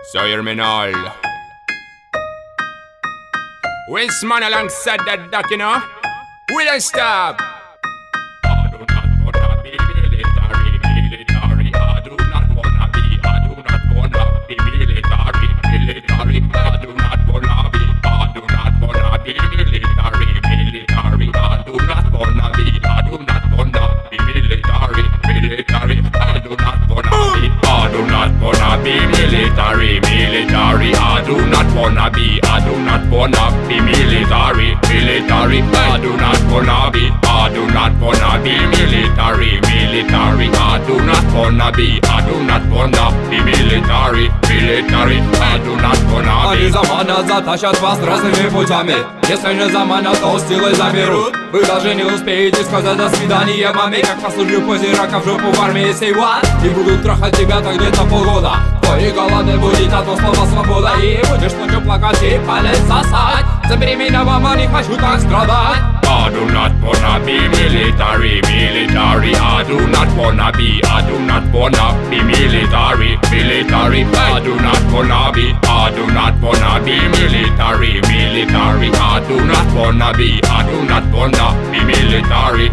So hear me now. Wilsman alongside that duck, you know. We don't stop. I do not wanna be military. I do not wanna be military. I do not wanna be military. I do not wanna be military. I do not wanna be military. I do not wanna be. I do not wanna be military. I do not wanna be. I do not wanna be military. I do not wanna be. I do not wanna be military. I do not wanna be. Они заманят, затащат вас разными путями. Если не заманят, то силой заберут. Вы даже не успеете сказать до свидания маме, как послужил позе рака в жопу в армии say what? И будут трахать тебя так где-то полгода. Твои голодный будет от слова свобода. И будешь ночью плакать и палец сосать. Забери меня, мама, не хочу так страдать. I do not wanna be military. I do not wanna be. I do not wanna be military. I do not wanna be. I do not wanna be military. I do not wanna be. I do not wanna be military.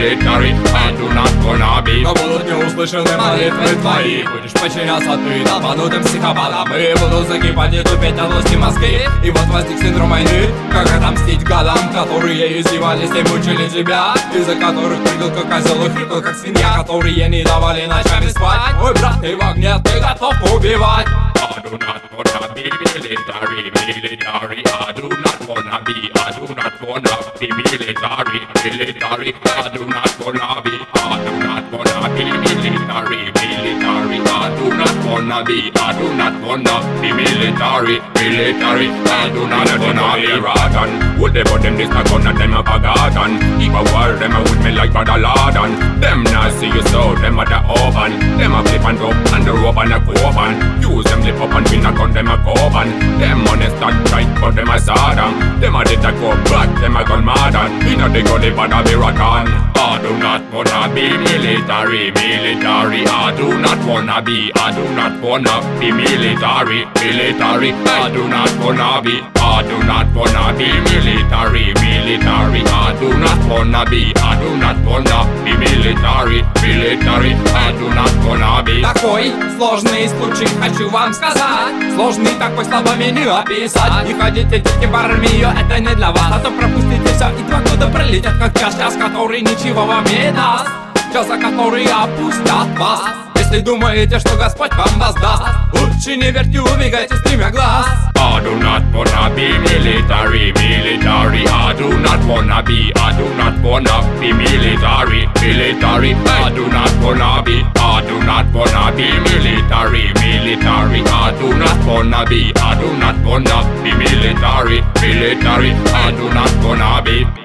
I do not wanna be. Но будут не услышаны молитвы твои. Будешь подчиняться ты долбанутым психопатам. И будут загибать и тупеть на злости мозги. И вот возник синдром войны. Как отомстить гадам, которые издевались и мучили тебя, из-за которых прыгал как козел и хрюкал как свинья, которые не давали ночами спать. Ой, брат, ты в огне, ты готов убивать. I do not wanna be military. I do not wanna be. I do not wanna be military. I do not wanna be. I do not wanna be military. I do not wanna be. I do not wanna be military. I do not wanna be rotten. Whatever them this not gonna them a forgotten. Keep a war them a with me like Brother Lordan. Them not see you so them a the oven. Them a flip and drop and the rope and a coven. Use them lip up and win a gun them a coven. Them honest and right but them a Saddam. Them a dead a go back them a gun madden. You know they go live but a be rotten. I do not wanna be military. I do not wanna be. I do not wanna be military. I do not wanna be. I do not wanna be military. I do not wanna be. I do not wanna be military. I do not wanna be. Такой сложный случай хочу вам сказать. Сложный такой словами не описать. Не ходите, дети, в армию, это не для вас. А то пропустите все и 2 года пролетят как час, который ничего вам не даст. Час, за который опустят вас. Если думаете, что Господь вам воздаст, лучше не верьте, убегайте, стремя глаз. I do not wanna be military. I do not wanna be. I do not wanna be military. I do not wanna be. I do not wanna be military. I do not wanna be. I do not wanna be military. I do not wanna be.